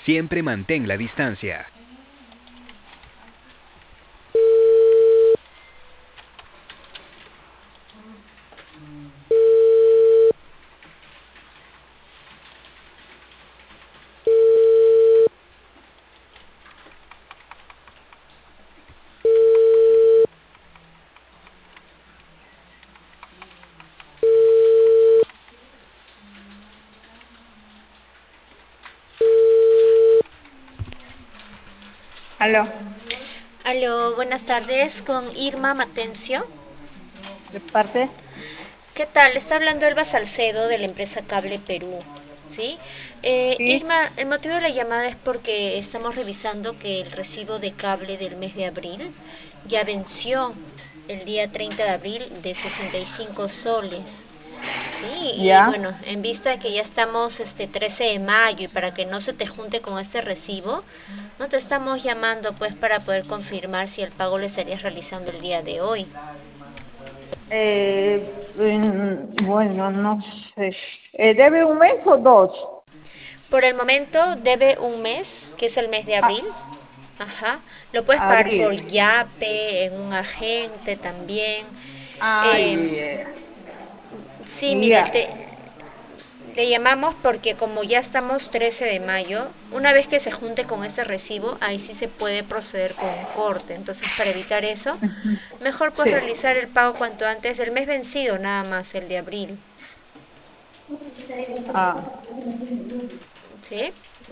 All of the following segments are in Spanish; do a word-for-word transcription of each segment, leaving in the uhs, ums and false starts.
Siempre mantén la distancia. Aló, Aló, buenas tardes, con Irma Matencio. ¿de parte? ¿Qué tal? Está hablando Elba Salcedo de la empresa Cable Perú. ¿Sí? Eh, Sí, Irma, el motivo de la llamada es porque estamos revisando que el recibo de cable del mes de abril ya venció el día treinta de abril de sesenta y cinco soles. Sí, y ya. bueno, en vista de que ya estamos este trece de mayo y para que no se te junte con este recibo, no te estamos llamando pues para poder confirmar si el pago lo estarías realizando el día de hoy. Eh, mm, bueno, no sé. Eh, ¿debe un mes o dos? Por el momento debe un mes, que es el mes de abril. Ah, Ajá. Lo puedes pagar por abril. Yape, en un agente también. Eh, Ay, eh, sí, mire, ya. te, le llamamos porque como ya estamos trece de mayo, una vez que se junte con este recibo, ahí sí se puede proceder con un corte. Entonces, para evitar eso, Ujú. mejor pues Sí. realizar el pago cuanto antes del mes vencido, nada más, el de abril. Ah, ¿Sí?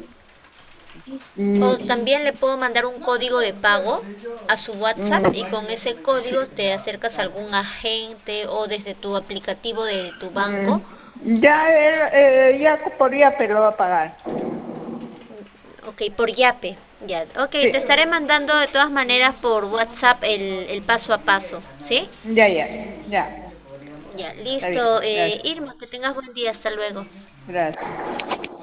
O mm, también le puedo mandar un código de pago a su WhatsApp y con mm, ese sí. código te acercas a algún agente o desde tu aplicativo de tu banco. Mm, ya, eh, eh, ya podría, pero lo va a pagar. Ok, por Yape. Ya. Ok, Sí, te estaré mandando de todas maneras por WhatsApp el, el paso a paso. ¿Sí? ya, ya, ya. Ya, Está bien. listo. Eh, Gracias. Irma, que tengas buen día. Hasta luego. Gracias.